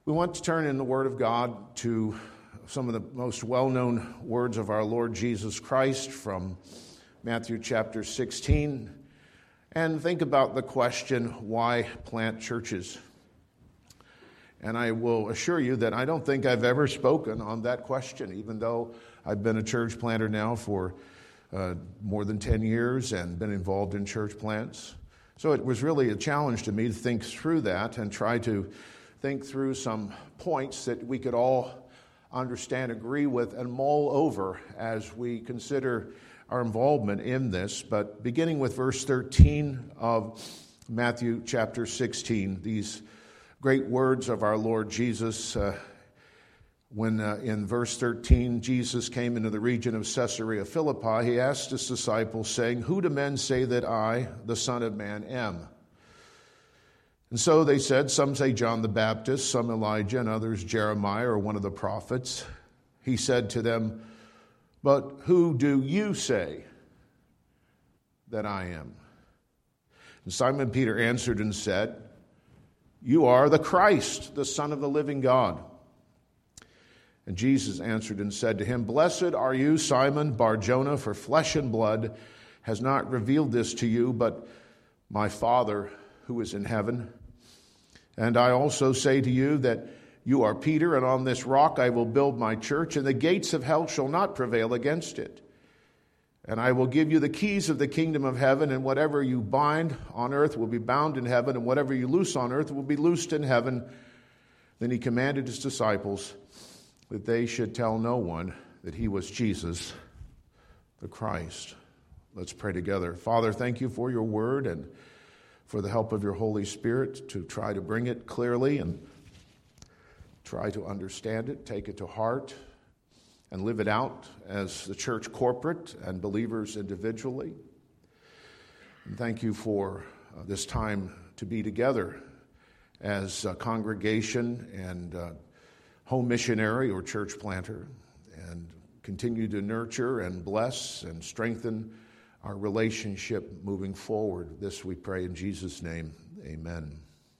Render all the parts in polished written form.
We want to turn in the Word of God to some of the most well-known words of our Lord Jesus Christ from Matthew chapter 16, and think about the question, why plant churches? And I will assure you that I don't think I've ever spoken on that question, even though I've been a church planter now for more than 10 years and been involved in church plants. So it was really a challenge to me to think through that and try to think through some points that we could all understand, agree with, and mull over as we consider our involvement in this. But beginning with verse 13 of Matthew chapter 16, these great words of our Lord Jesus, when in verse 13 Jesus came into the region of Caesarea Philippi, he asked his disciples, saying, "Who do men say that I, the Son of Man, am?" And so they said, some say John the Baptist, some Elijah, and others Jeremiah or one of the prophets. He said to them, "But who do you say that I am?" And Simon Peter answered and said, "You are the Christ, the Son of the living God." And Jesus answered and said to him, "Blessed are you, Simon Bar-Jonah, for flesh and blood has not revealed this to you, but my Father who is in heaven. And I also say to you that you are Peter, and on this rock I will build my church, and the gates of hell shall not prevail against it. And I will give you the keys of the kingdom of heaven, and whatever you bind on earth will be bound in heaven, and whatever you loose on earth will be loosed in heaven." Then he commanded his disciples that they should tell no one that he was Jesus, the Christ. Let's pray together. Father, thank you for your word and for the help of your Holy Spirit to try to bring it clearly and try to understand it, take it to heart, and live it out as the church corporate and believers individually. And thank you for this time to be together as a congregation and home missionary or church planter, and continue to nurture and bless and strengthen our relationship moving forward. This we pray in Jesus' name, amen.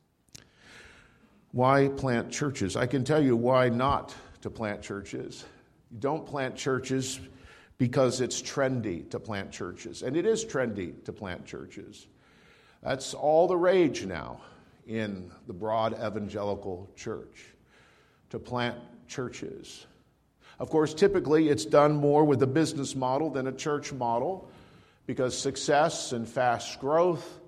Why plant churches? I can tell you why not to plant churches. You don't plant churches because it's trendy to plant churches. And it is trendy to plant churches. That's all the rage now in the broad evangelical church, to plant churches. Of course, typically it's done more with a business model than a church model, because success and fast growth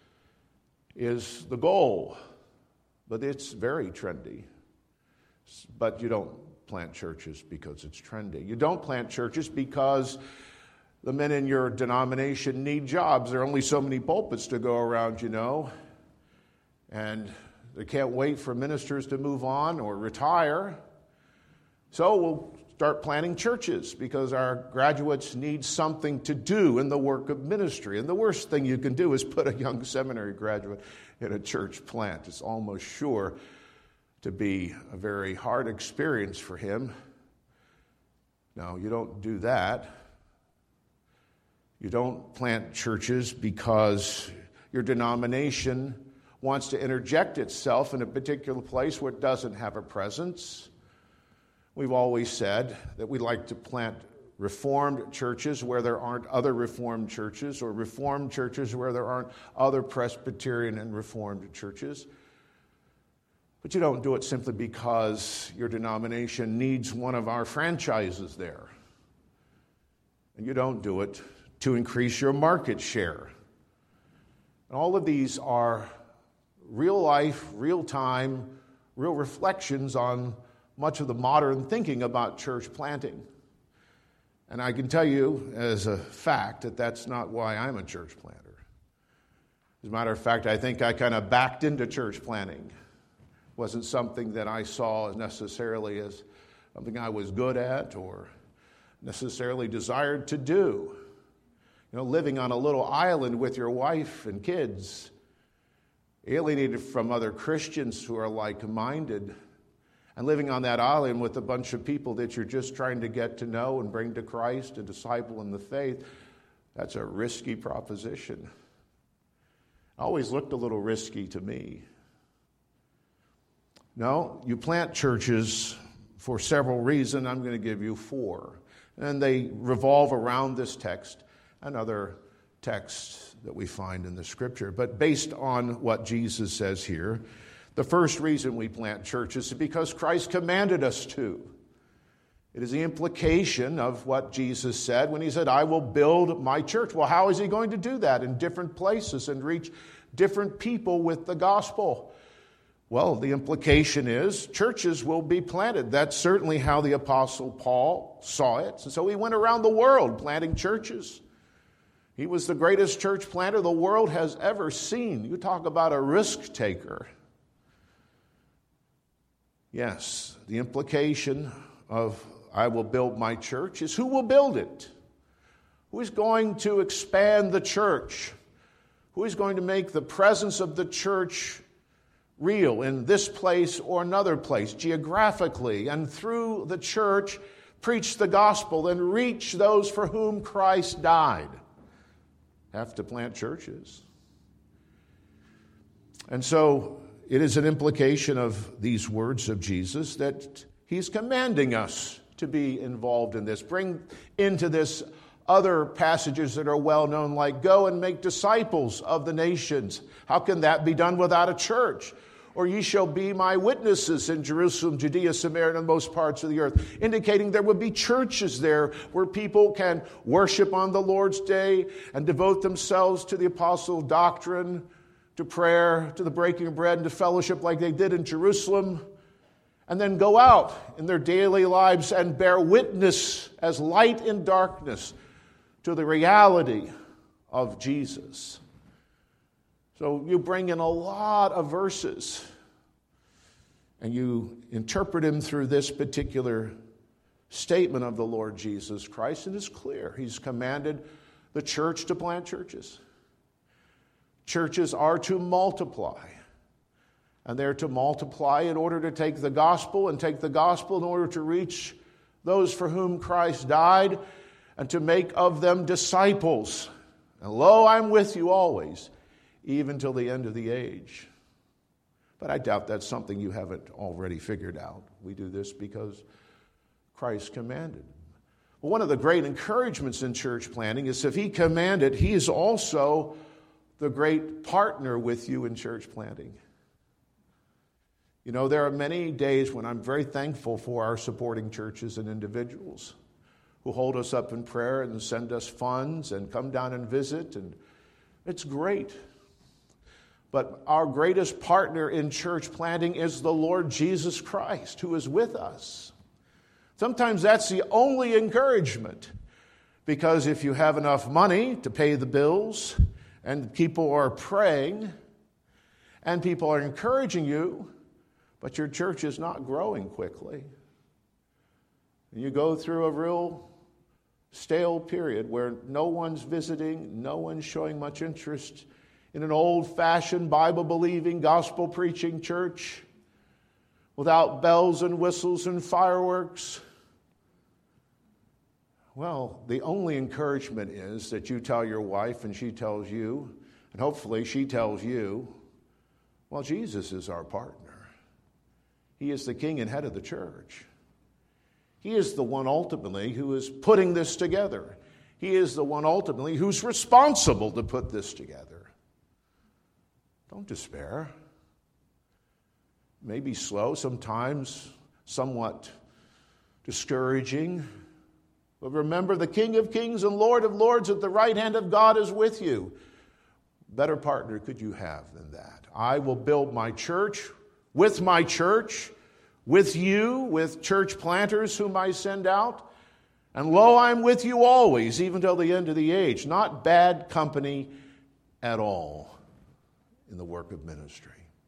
is the goal. But it's very trendy. But you don't plant churches because it's trendy. You don't plant churches because the men in your denomination need jobs. There are only so many pulpits to go around, you know. And they can't wait for ministers to move on or retire. So we'll start planting churches because our graduates need something to do in the work of ministry. And the worst thing you can do is put a young seminary graduate in a church plant. It's almost sure to be a very hard experience for him. No, you don't do that. You don't plant churches because your denomination wants to interject itself in a particular place where it doesn't have a presence. We've always said that we like to plant Reformed churches where there aren't other Reformed churches, or Reformed churches where there aren't other Presbyterian and Reformed churches. But you don't do it simply because your denomination needs one of our franchises there. And you don't do it to increase your market share. And all of these are real life, real time, real reflections on much of the modern thinking about church planting. And I can tell you as a fact that that's not why I'm a church planter. As a matter of fact, I think I kind of backed into church planting. It wasn't something that I saw necessarily as something I was good at or necessarily desired to do. You know, living on a little island with your wife and kids, alienated from other Christians who are like-minded, and living on that island with a bunch of people that you're just trying to get to know and bring to Christ and disciple in the faith, that's a risky proposition. Always looked a little risky to me. No, you plant churches for several reasons. I'm going to give you 4. And they revolve around this text and other texts that we find in the Scripture. But based on what Jesus says here, the first reason we plant churches is because Christ commanded us to. It is the implication of what Jesus said when he said, I will build my church. Well, how is he going to do that in different places and reach different people with the gospel? Well, the implication is churches will be planted. That's certainly how the Apostle Paul saw it. And so he went around the world planting churches. He was the greatest church planter the world has ever seen. You talk about a risk taker. Yes, the implication of I will build my church is who will build it? Who is going to expand the church? Who is going to make the presence of the church real in this place or another place, geographically, and through the church, preach the gospel and reach those for whom Christ died? Have to plant churches. And so it is an implication of these words of Jesus that he's commanding us to be involved in this. Bring into this other passages that are well known, like go and make disciples of the nations. How can that be done without a church? Or ye shall be my witnesses in Jerusalem, Judea, Samaria, and most parts of the earth, indicating there would be churches there where people can worship on the Lord's day and devote themselves to the apostle doctrine, to prayer, to the breaking of bread, and to fellowship like they did in Jerusalem, and then go out in their daily lives and bear witness as light in darkness to the reality of Jesus. So you bring in a lot of verses and you interpret him through this particular statement of the Lord Jesus Christ, and it's clear. He's commanded the church to plant churches. Churches are to multiply. And they're to multiply in order to take the gospel, and take the gospel in order to reach those for whom Christ died, and to make of them disciples. And lo, I'm with you always, even till the end of the age. But I doubt that's something you haven't already figured out. We do this because Christ commanded. Well, one of the great encouragements in church planting is if he commanded, he is also the great partner with you in church planting. You know, there are many days when I'm very thankful for our supporting churches and individuals who hold us up in prayer and send us funds and come down and visit, and it's great. But our greatest partner in church planting is the Lord Jesus Christ, who is with us. Sometimes that's the only encouragement, because if you have enough money to pay the bills, and people are praying, and people are encouraging you, but your church is not growing quickly, and you go through a real stale period where no one's visiting, no one's showing much interest in an old-fashioned, Bible-believing, gospel-preaching church without bells and whistles and fireworks. Well, the only encouragement is that you tell your wife and she tells you, and hopefully she tells you, well, Jesus is our partner. He is the king and head of the church. He is the one ultimately who is putting this together. He is the one ultimately who's responsible to put this together. Don't despair. It may be slow, sometimes somewhat discouraging. But remember, the King of Kings and Lord of Lords at the right hand of God is with you. Better partner could you have than that? I will build my church, with you, with church planters whom I send out. And lo, I'm with you always, even till the end of the age. Not bad company at all in the work of ministry.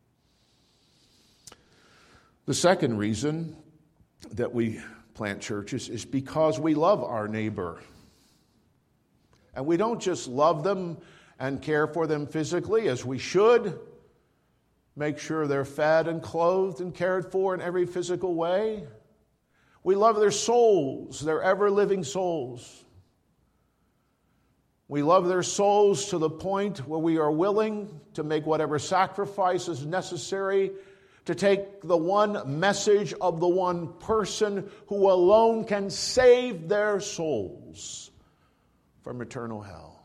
The second reason that we plant churches is because we love our neighbor. And we don't just love them and care for them physically as we should, make sure they're fed and clothed and cared for in every physical way. We love their souls, their ever-living souls. We love their souls to the point where we are willing to make whatever sacrifice is necessary to take the one message of the one person who alone can save their souls from eternal hell.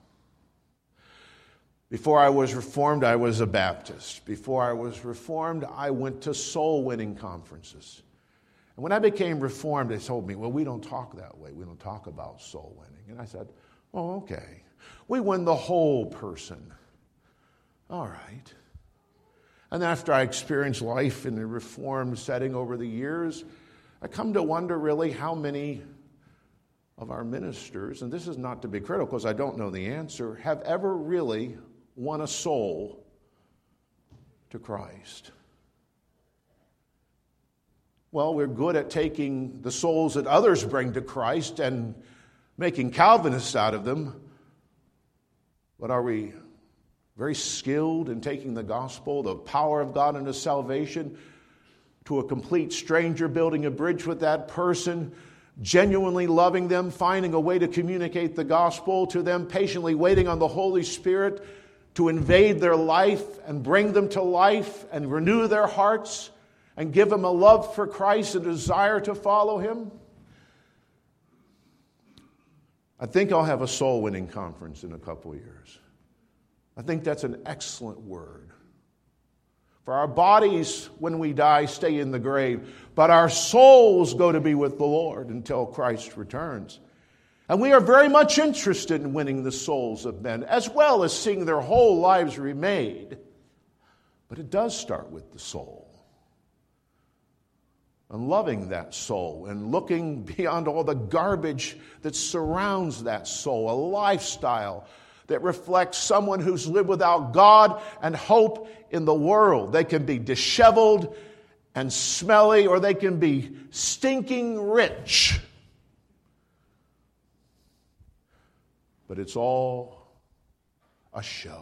Before I was Reformed, I was a Baptist. Before I was Reformed, I went to soul-winning conferences. And when I became Reformed, they told me, well, we don't talk that way. We don't talk about soul winning. And I said, oh, okay. We win the whole person. All right. And after I experienced life in the Reformed setting over the years, I come to wonder really how many of our ministers, and this is not to be critical because I don't know the answer, have ever really won a soul to Christ. Well, we're good at taking the souls that others bring to Christ and making Calvinists out of them. But are we very skilled in taking the gospel, the power of God unto salvation, to a complete stranger, building a bridge with that person, genuinely loving them, finding a way to communicate the gospel to them, patiently waiting on the Holy Spirit to invade their life and bring them to life and renew their hearts and give them a love for Christ, a desire to follow Him? I think I'll have a soul-winning conference in a couple of years. I think that's an excellent word. For our bodies, when we die, stay in the grave, but our souls go to be with the Lord until Christ returns. And we are very much interested in winning the souls of men, as well as seeing their whole lives remade. But it does start with the soul. And loving that soul and looking beyond all the garbage that surrounds that soul, a lifestyle that reflects someone who's lived without God and hope in the world. They can be disheveled and smelly, or they can be stinking rich. But it's all a show.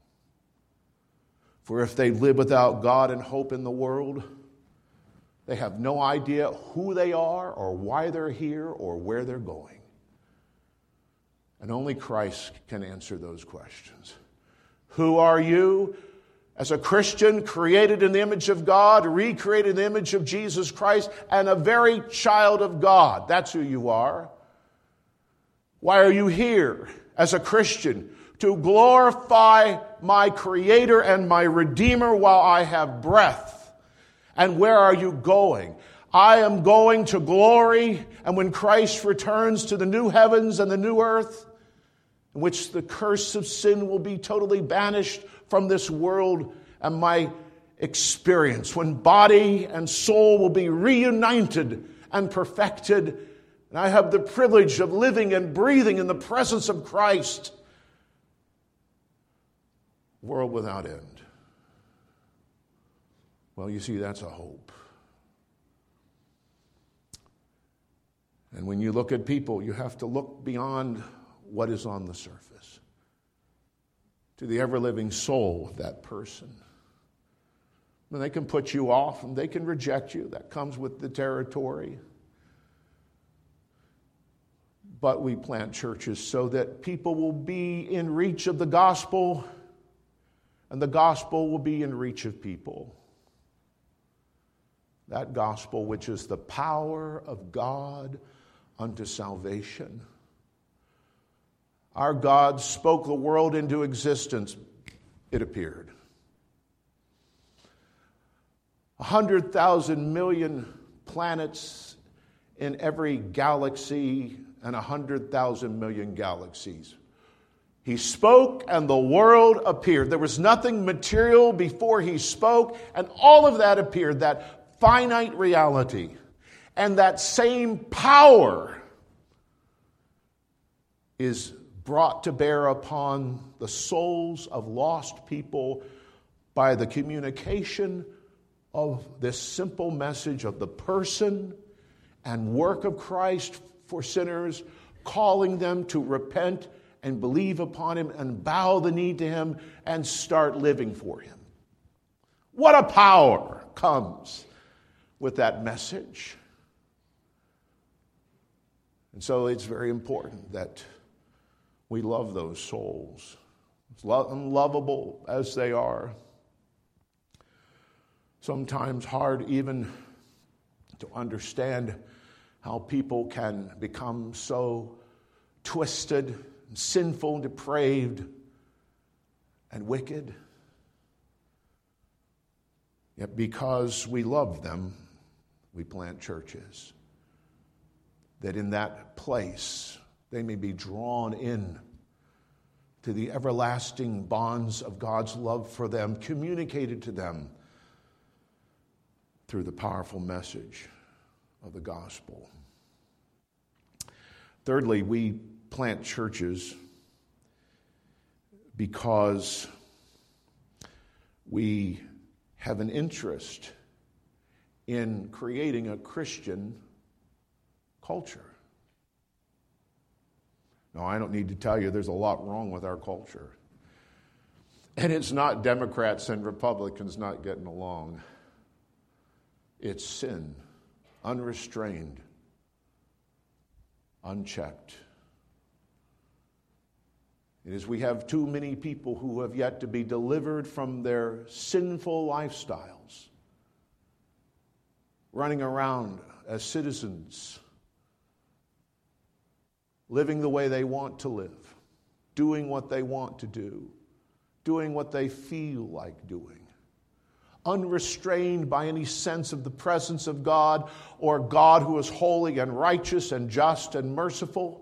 For if they live without God and hope in the world, they have no idea who they are or why they're here or where they're going. And only Christ can answer those questions. Who are you? As a Christian, created in the image of God, recreated in the image of Jesus Christ, and a very child of God. That's who you are. Why are you here as a Christian? To glorify my Creator and my Redeemer while I have breath. And where are you going? I am going to glory, and when Christ returns to the new heavens and the new earth, in which the curse of sin will be totally banished from this world and my experience, when body and soul will be reunited and perfected, and I have the privilege of living and breathing in the presence of Christ, world without end. Well, you see, that's a hope. And when you look at people, you have to look beyond what is on the surface to the ever-living soul of that person. And they can put you off and they can reject you. That comes with the territory. But we plant churches so that people will be in reach of the gospel, and the gospel will be in reach of people. That gospel, which is the power of God unto salvation. Our God spoke the world into existence. It appeared. 100,000 million planets in every galaxy and 100,000 million galaxies. He spoke and the world appeared. There was nothing material before he spoke, and all of that appeared, that finite reality. And that same power is brought to bear upon the souls of lost people by the communication of this simple message of the person and work of Christ for sinners, calling them to repent and believe upon Him and bow the knee to Him and start living for Him. What a power comes with that message. And so it's very important that we love those souls, as unlovable as they are. Sometimes hard even to understand how people can become so twisted, sinful, depraved, and wicked. Yet because we love them, we plant churches, that in that place they may be drawn in to the everlasting bonds of God's love for them, communicated to them through the powerful message of the gospel. Thirdly, we plant churches because we have an interest in creating a Christian culture. Now, I don't need to tell you there's a lot wrong with our culture. And it's not Democrats and Republicans not getting along. It's sin, unrestrained, unchecked. It is we have too many people who have yet to be delivered from their sinful lifestyles, running around as citizens, living the way they want to live, doing what they want to do, doing what they feel like doing, unrestrained by any sense of the presence of God or God who is holy and righteous and just and merciful,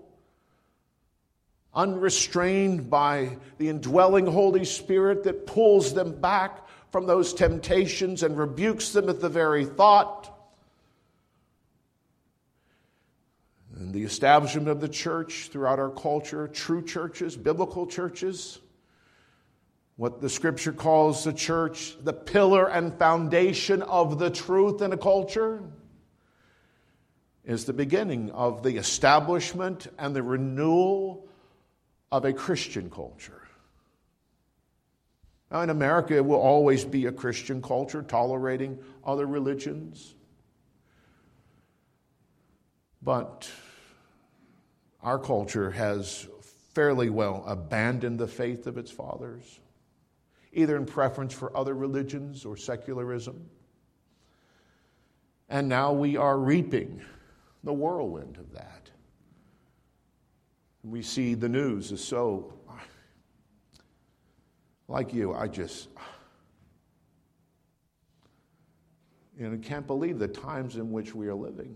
unrestrained by the indwelling Holy Spirit that pulls them back from those temptations and rebukes them at the very thought. And the establishment of the church throughout our culture, true churches, biblical churches, what the Scripture calls the church, the pillar and foundation of the truth in a culture, is the beginning of the establishment and the renewal of a Christian culture. Now, in America, it will always be a Christian culture, tolerating other religions. But our culture has fairly well abandoned the faith of its fathers, either in preference for other religions or secularism. And now we are reaping the whirlwind of that. We see the news is so, like you, I can't believe the times in which we are living.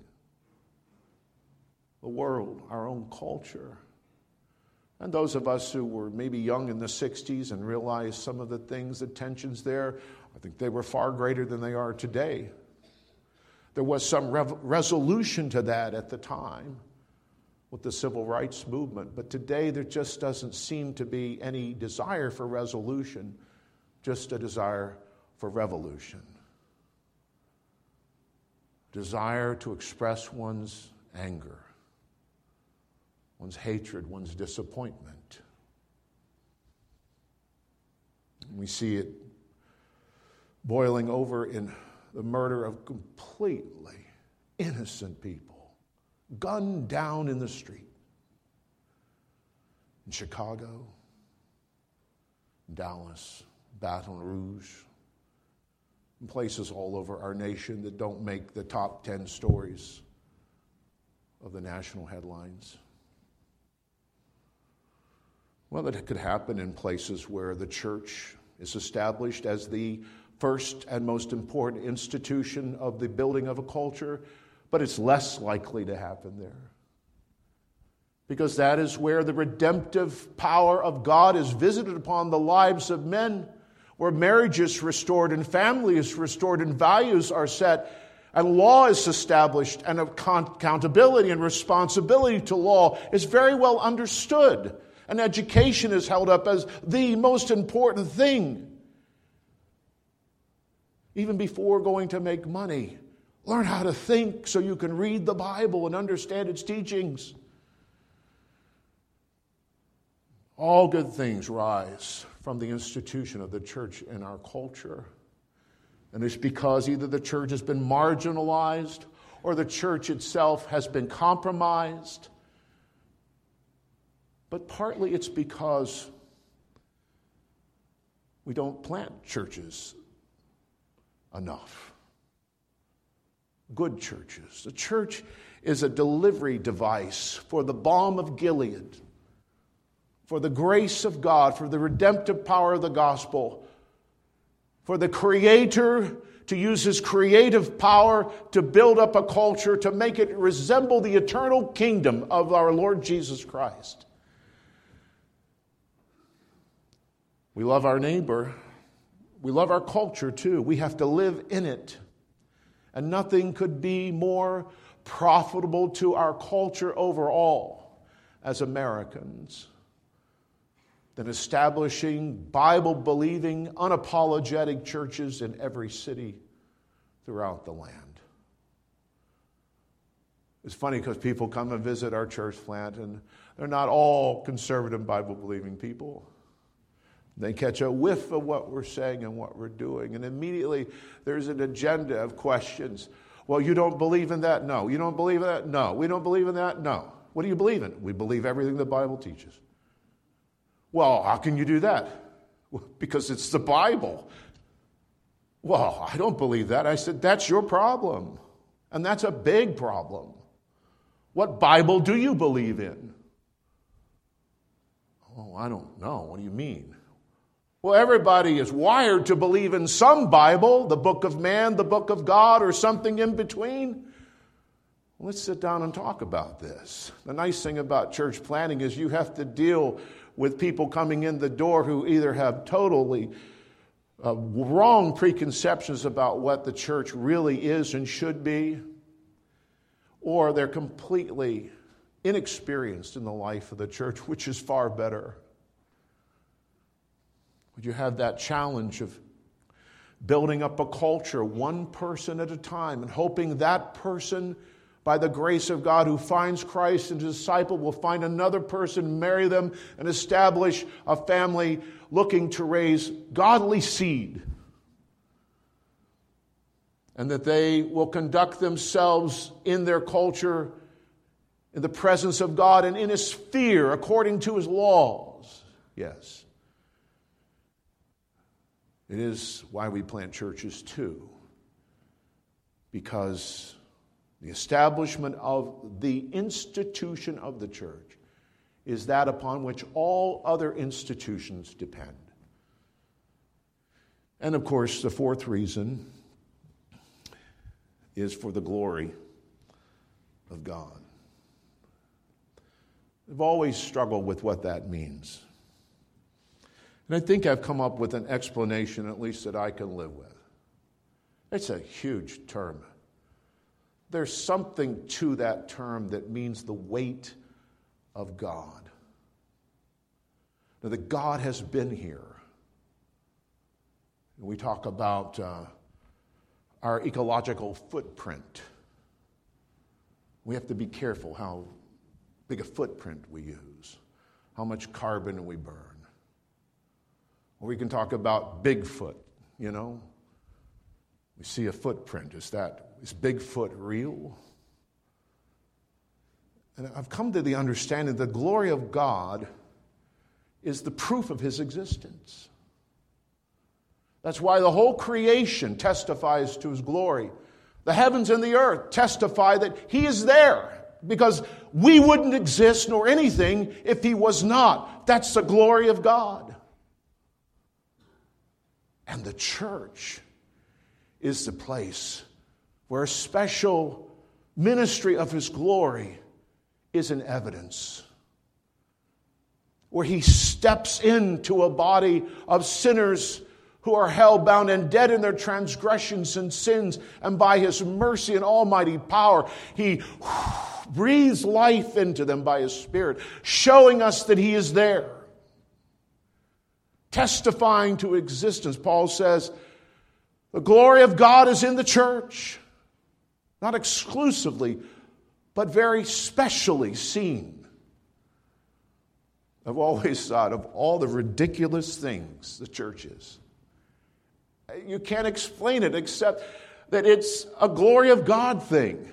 The world, our own culture. And those of us who were maybe young in the 60s and realized some of the things, the tensions there, I think they were far greater than they are today. There was some resolution to that at the time with the civil rights movement. But today there just doesn't seem to be any desire for resolution, just a desire for revolution. Desire to express one's anger, one's hatred, one's disappointment. We see it boiling over in the murder of completely innocent people, gunned down in the street. In Chicago, Dallas, Baton Rouge, and places all over our nation that don't make the top 10 stories of the national headlines. Well, it could happen in places where the church is established as the first and most important institution of the building of a culture, but it's less likely to happen there. Because that is where the redemptive power of God is visited upon the lives of men, where marriage is restored and family is restored and values are set and law is established and accountability and responsibility to law is very well understood. And education is held up as the most important thing. Even before going to make money, learn how to think so you can read the Bible and understand its teachings. All good things rise from the institution of the church in our culture. And it's because either the church has been marginalized or the church itself has been compromised. But partly it's because we don't plant churches enough. Good churches. The church is a delivery device for the balm of Gilead, for the grace of God, for the redemptive power of the gospel, for the Creator to use His creative power to build up a culture, to make it resemble the eternal kingdom of our Lord Jesus Christ. We love our neighbor. We love our culture too. We have to live in it. And nothing could be more profitable to our culture overall as Americans than establishing Bible-believing, unapologetic churches in every city throughout the land. It's funny because people come and visit our church plant, and they're not all conservative Bible-believing people. They catch a whiff of what we're saying and what we're doing, and immediately there's an agenda of questions. Well, you don't believe in that? No. You don't believe in that? No. We don't believe in that? No. What do you believe in? We believe everything the Bible teaches. Well, how can you do that? Well, because it's the Bible. Well, I don't believe that. I said, that's your problem. And that's a big problem. What Bible do you believe in? Oh, I don't know. What do you mean? Well, everybody is wired to believe in some Bible, the book of man, the book of God, or something in between. Let's sit down and talk about this. The nice thing about church planting is you have to deal with people coming in the door who either have totally wrong preconceptions about what the church really is and should be, or they're completely inexperienced in the life of the church, which is far better. Would you have that challenge of building up a culture one person at a time and hoping that person, by the grace of God, who finds Christ and his disciple, will find another person, marry them, and establish a family looking to raise godly seed. And that they will conduct themselves in their culture in the presence of God and in His fear according to His laws. Yes. It is why we plant churches too. Because the establishment of the institution of the church is that upon which all other institutions depend. And of course, the fourth reason is for the glory of God. I've always struggled with what that means. And I think I've come up with an explanation, at least that I can live with. It's a huge term. There's something to that term that means the weight of God. Now, that God has been here. We talk about our ecological footprint. We have to be careful how big a footprint we use, how much carbon we burn. Or we can talk about Bigfoot, you know. We see a footprint. Is Bigfoot real? And I've come to the understanding the glory of God is the proof of His existence. That's why the whole creation testifies to His glory. The heavens and the earth testify that He is there, because we wouldn't exist nor anything if He was not. That's the glory of God. And the church is the place where a special ministry of His glory is in evidence. Where He steps into a body of sinners who are hell-bound and dead in their transgressions and sins, and by His mercy and almighty power, He breathes life into them by His Spirit, showing us that He is there. Testifying to existence. Paul says, the glory of God is in the church. Not exclusively, but very specially seen. I've always thought of all the ridiculous things the church is. You can't explain it except that it's a glory of God thing.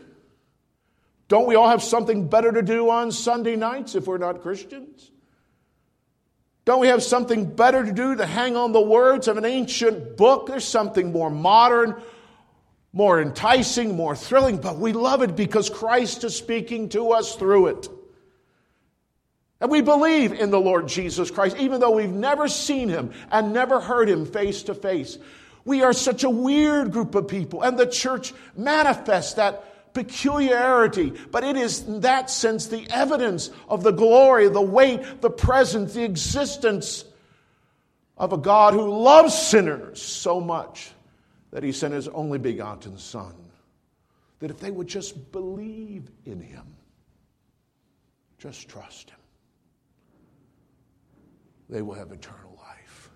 Don't we all have something better to do on Sunday nights if we're not Christians? Don't we have something better to do to hang on the words of an ancient book? There's something more modern, more enticing, more thrilling, but we love it because Christ is speaking to us through it. And we believe in the Lord Jesus Christ, even though we've never seen him and never heard him face to face. We are such a weird group of people, and the church manifests that peculiarity, but it is in that sense the evidence of the glory, the weight, the presence, the existence of a God who loves sinners so much that he sent his only begotten Son, that if they would just believe in him, just trust him, they will have eternal life.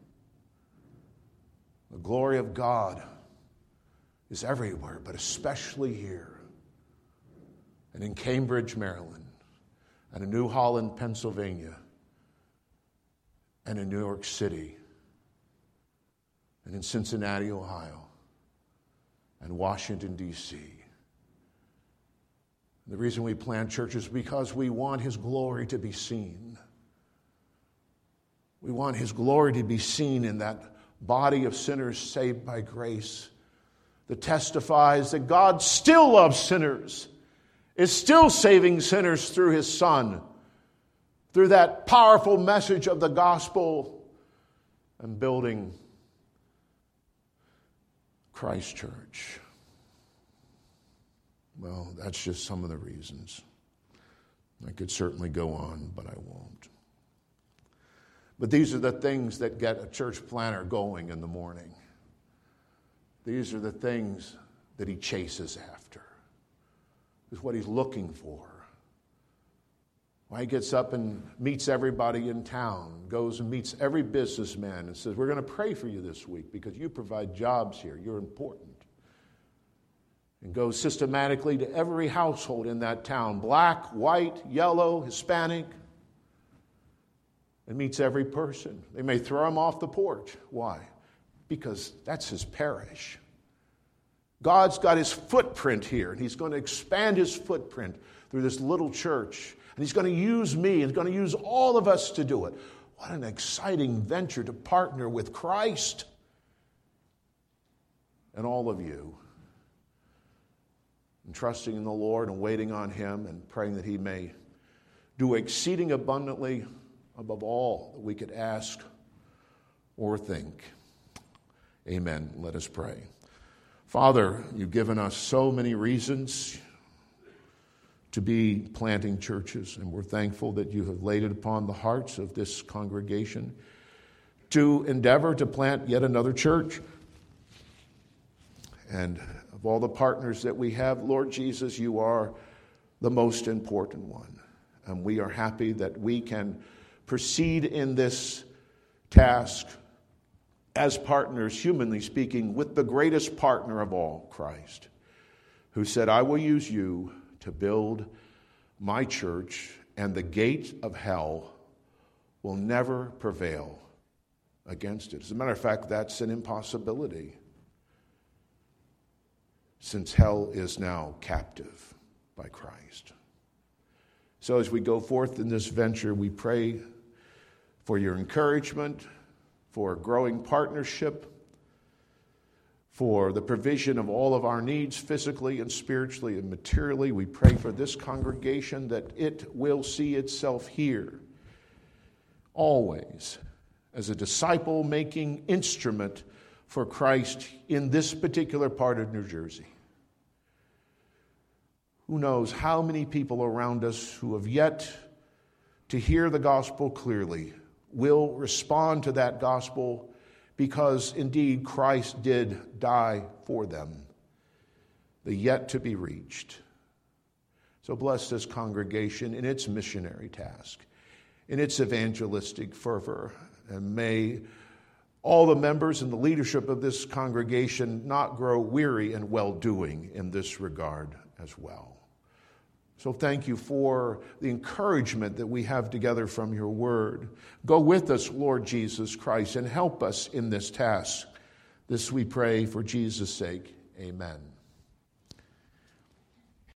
The glory of God is everywhere, but especially here, and in Cambridge, Maryland, and in New Holland, Pennsylvania, and in New York City, and in Cincinnati, Ohio, and Washington, D.C. The reason we plant churches is because we want his glory to be seen. We want his glory to be seen in that body of sinners saved by grace that testifies that God still loves sinners, is still saving sinners through his Son, through that powerful message of the gospel, and building Christ Church. Well, that's just some of the reasons. I could certainly go on, but I won't. But these are the things that get a church planner going in the morning. These are the things that he chases after. This is what he's looking for. Why he gets up and meets everybody in town, goes and meets every businessman and says, we're going to pray for you this week because you provide jobs here. You're important. And goes systematically to every household in that town, black, white, yellow, Hispanic, and meets every person. They may throw him off the porch. Why? Because that's his parish. God's got his footprint here, and he's going to expand his footprint through this little church. And he's going to use me, and he's going to use all of us to do it. What an exciting venture to partner with Christ and all of you. And trusting in the Lord and waiting on him and praying that he may do exceeding abundantly above all that we could ask or think. Amen. Let us pray. Father, you've given us so many reasons to be planting churches, and we're thankful that you have laid it upon the hearts of this congregation to endeavor to plant yet another church. And of all the partners that we have, Lord Jesus, you are the most important one. And we are happy that we can proceed in this task as partners, humanly speaking, with the greatest partner of all, Christ, who said, I will use you to build my church, and the gate of hell will never prevail against it. As a matter of fact, that's an impossibility, since hell is now captive by Christ. So as we go forth in this venture, we pray for your encouragement, for growing partnership, for the provision of all of our needs physically and spiritually and materially. We pray for this congregation that it will see itself here always as a disciple-making instrument for Christ in this particular part of New Jersey. Who knows how many people around us who have yet to hear the gospel clearly will respond to that gospel, because indeed Christ did die for them, the yet to be reached. So bless this congregation in its missionary task, in its evangelistic fervor, and may all the members and the leadership of this congregation not grow weary in well-doing in this regard as well. So thank you for the encouragement that we have together from your word. Go with us, Lord Jesus Christ, and help us in this task. This we pray for Jesus' sake. Amen.